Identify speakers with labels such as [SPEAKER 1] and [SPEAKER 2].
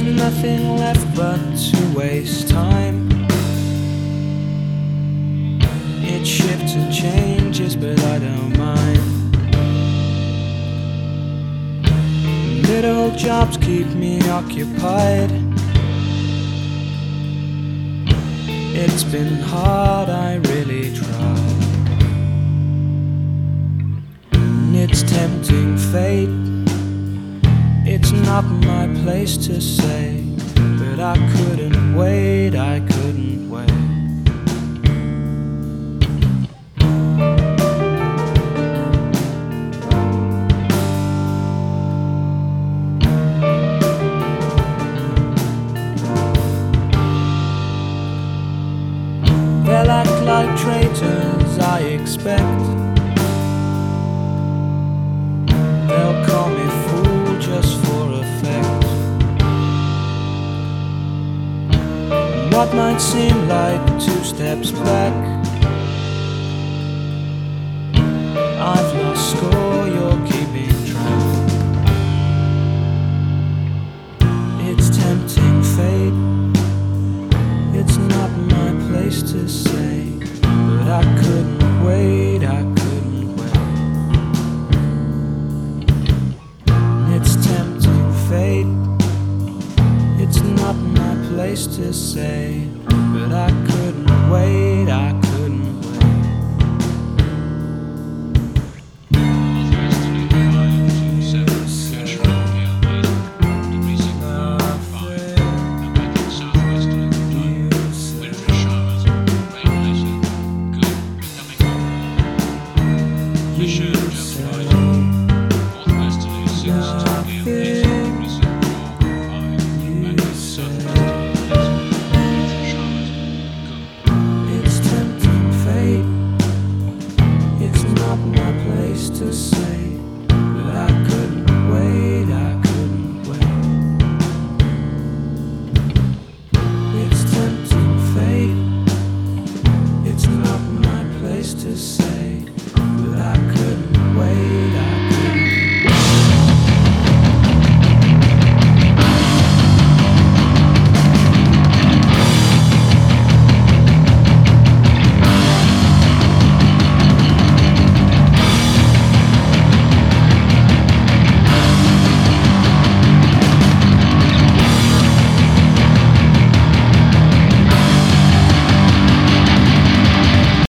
[SPEAKER 1] nothing left but to waste time. It shifts and changes, but I don't mind. Little jobs keep me occupied. It's been hard, I really tried. And it's tempting fate. It's not my place to say, but I couldn't wait, I couldn't wait. They'll act like traitors, I expect. They'll call me fool just for effect. What might seem like 2 steps back, I've lost score, you're keeping track. It's tempting fate. It's not my place to say, but I couldn't wait, I couldn't wait. It's tempting fate. It's not my place to say,